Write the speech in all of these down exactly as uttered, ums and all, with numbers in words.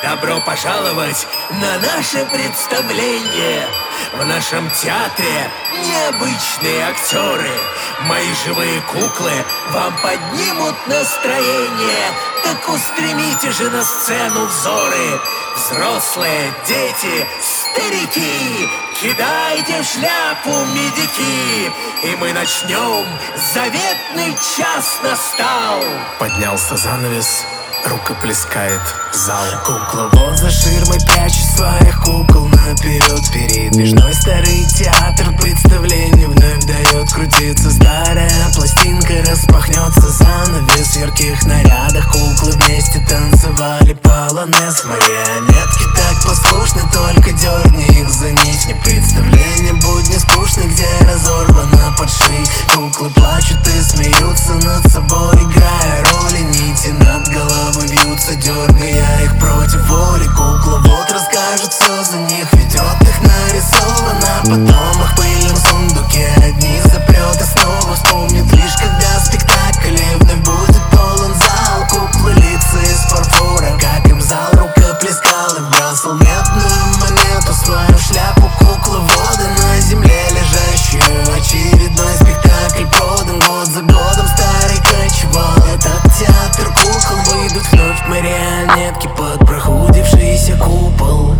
Добро пожаловать на наше представление. В нашем театре необычные актеры. Мои живые куклы вам поднимут настроение. Так устремите же на сцену взоры. Взрослые, дети, старики, кидайте в шляпу медики, и мы начнем. Заветный час настал. Поднялся занавес, рукоплескает зал. Кукловод за ширмой прячет своих кукол наперед. Передвижной старый театр представление вновь дает. Крутится старая пластинка, распахнется занавес. В ярких нарядах куклы вместе танцевали полонез. Марионетки так послушны, только дерни их за нить. Не представление будни скучны, где разорвана подшить. Куклы плачут и смеются над собой, играя роли. Нити над головой вьются, дергая их против воли. Кукловод расскажет все за них, ведет их нарисовано. Потом их в пыльном сундуке одних запрет и снова вспомнит лишь, когда спектакль и вновь будет полон зал. Куклы лица из фарфора, как им зал рукоплескал и бросил медную монету, свою шляпу кукловода на земле лежащую. Очередной спектакль продан год за годом, старый кочевал. Этот театр кукол, выйдут вновь марионетки под прохудившийся купол.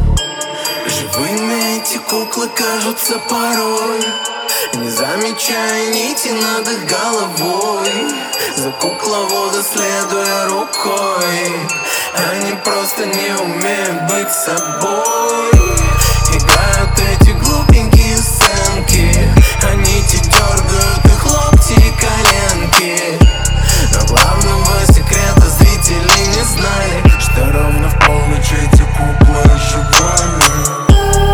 Живыми эти куклы кажутся порой, не замечая нити над их головой. За кукловода следуя рукой, они просто не умеют быть собой. Играют эти глупенькие сценки, они те дергают их локти и коленки. Но главного секрета зрители не знали, что ровно в полночь эти куклы оживали.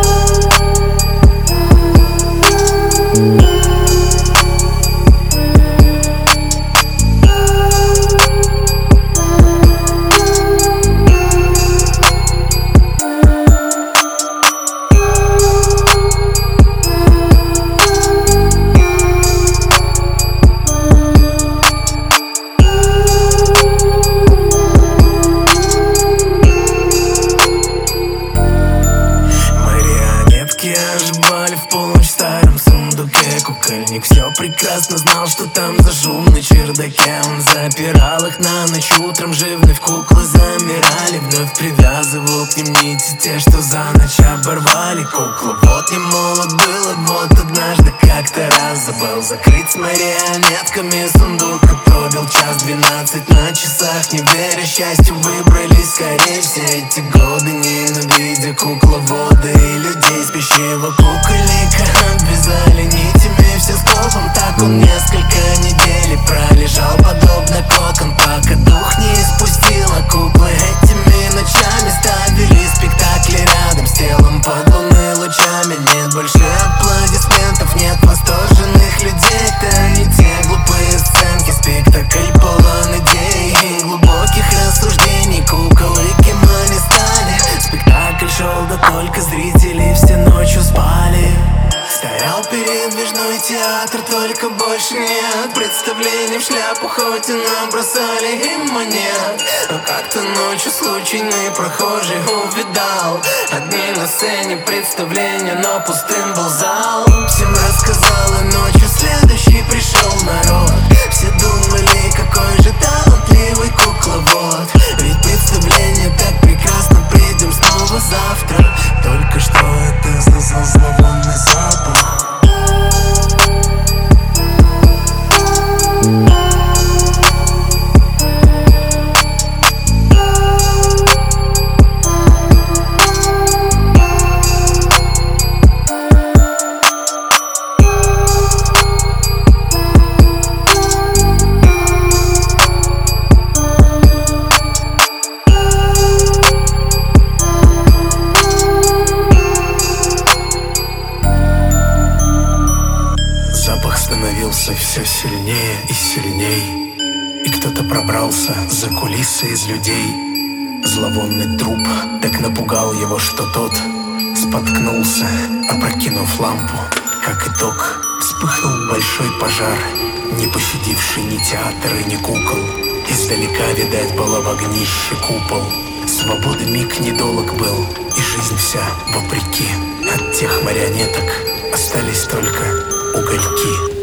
Оживали в полночь в старом сундуке. Кукольник все прекрасно знал, что там за шум на чердаке. Он запирал их на ночь, утром же вновь куклы замирали. Вновь привязывал к ним нити, те, что за ночь оборвали. Кукловод не молод был, и вот однажды как-то раз забыл закрыть с марионетками сундук. И пробил час двенадцать на часах, не веря счастью, выбрались скорее. Все эти годы ненавидя кукловода и людей спящего кукольника, обвязали нитями все скопом. Так он несколько недель пролежал подобно кокон, пока дух не испустила. Куклы этими ночами ставили спектакли рядом с телом под лунными лучами. Нет больше аплодисментов, нет восторженных людей. Это не те глупые сценки, спектакль полон идей и глубоких рассуждений. Куколы кем они стали, спектакль шел, да только зрители все ночью спали. Стоял передвижной театр, только больше нет представлений в шляпу, хоть и набросали им монет. Но как-то ночью случайный прохожий увидал одни на сцене представления, но пустым был зал. Всем рассказал, и ночью следующий пришел народ. Все думали, какой же талантливый кукловод, ведь представление так прекрасно, придем снова завтра. Только что это за зловонный запах. Становился все сильнее и сильней, и кто-то пробрался за кулисы из людей. Зловонный труп так напугал его, что тот споткнулся, опрокинув лампу. Как итог, вспыхнул большой пожар, не пощадивший ни театр и ни кукол. Издалека видать было в огнище купол с свободы миг недолг был, и жизнь вся вопреки. От тех марионеток остались только угольки.